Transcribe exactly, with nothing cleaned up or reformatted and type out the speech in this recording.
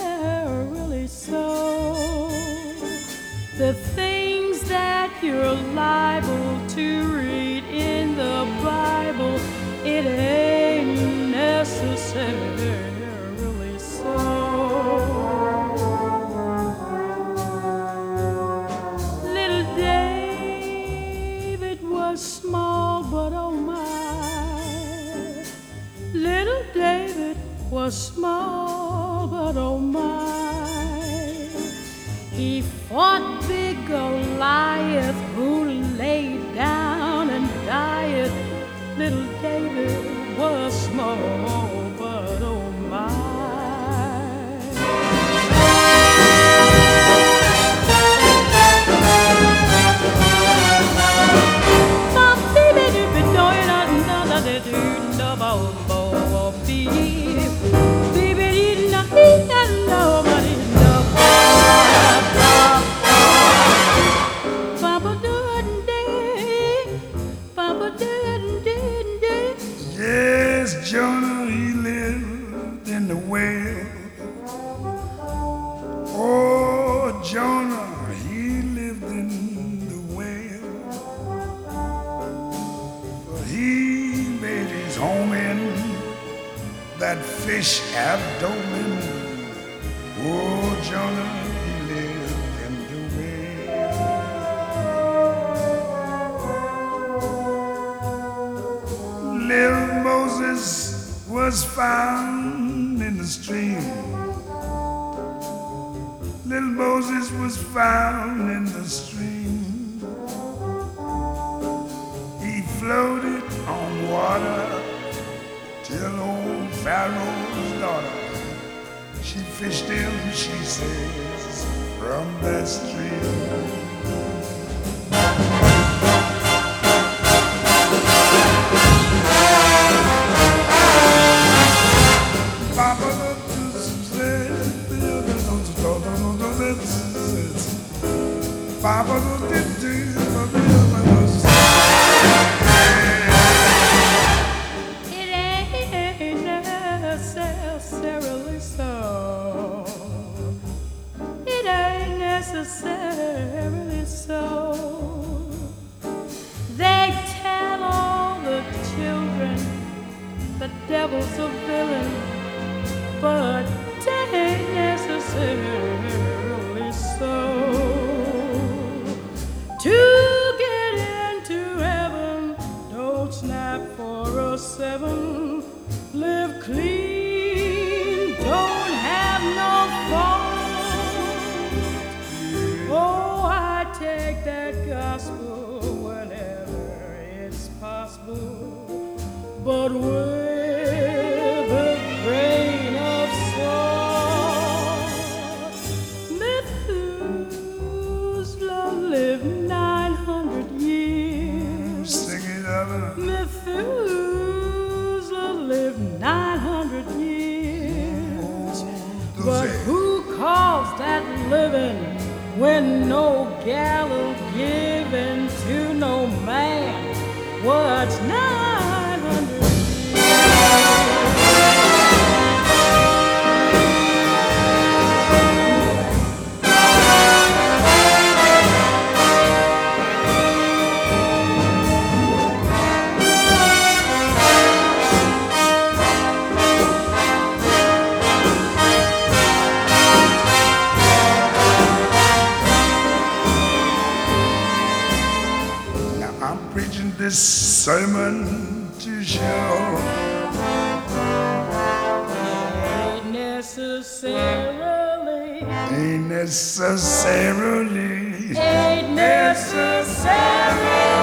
necessarily so. The things that you're liable to read in the Bible, it ain't necessarily so. Little David was small, but oh my. Little David was small, but oh my. He fought big Goliath, who lay down and died. Little David was small, but oh my. Yes, Jonah, he lived in the whale. Oh, Jonah, he lived in the whale. But he made his home in that fish abdomen. Oh, Jonah, he lived in the whale. Little Moses was found in the stream. Little Moses was found in the stream. He floated on water till old Pharaoh's daughter, she fished him, she says, from that stream. It ain't necessarily so. It ain't necessarily so. They tell all the children the devil's a villain, but it ain't necessarily so. To get into heaven, don't snap for a seven. Live clean, don't have no fault. Oh, I take that gospel whenever it's possible, but with a grain of salt. Methuselah lived nine hundred years. Sing it up. Methuselah lived nine hundred years. But who calls that living when no gallows given to no man? What's nine hundred years? Preaching this sermon to show Ain't necessarily, ain't necessarily ain't necessarily